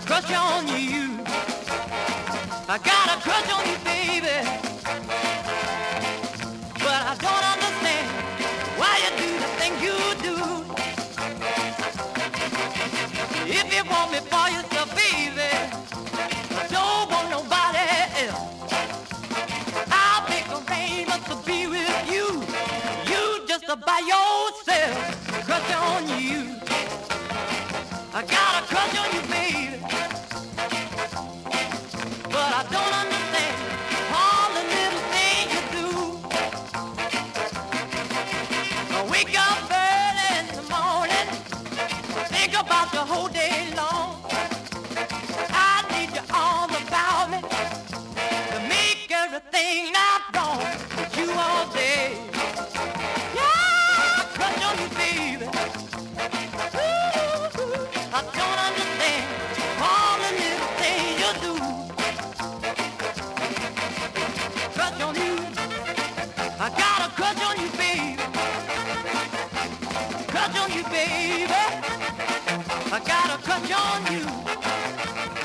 crush on you. I got a crush on you, baby. But I don't understand why you do the thing you do. If you want me for yourself, baby, I don't want nobody else. I'll make arrangements to be with you. You just by yourself, crush on you. I got a crush on you, baby. But I don't understand all the little things you do. I wake up early in the morning, think about the whole day long. I need you all about me to make everything not wrong with you all day. Yeah, crush on you, baby. Ooh, I don't understand all the little things you do. Crush on you, I got a crush on you, baby. Crush on you, baby. I got a crush on you.